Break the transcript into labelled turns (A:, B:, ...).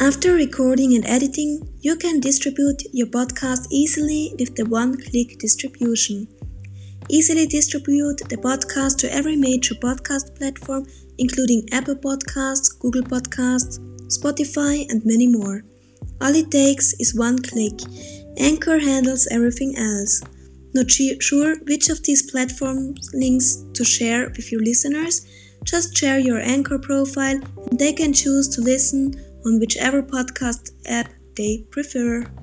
A: After recording and editing, you can distribute your podcast easily with the one-click distribution. Easily distribute the podcast to every major podcast platform, including Apple Podcasts, Google Podcasts, Spotify, and many more. All it takes is one click. Anchor handles everything else. Not sure which of these platforms links to share with your listeners? Just share your Anchor profile and they can choose to listen on whichever podcast app they prefer.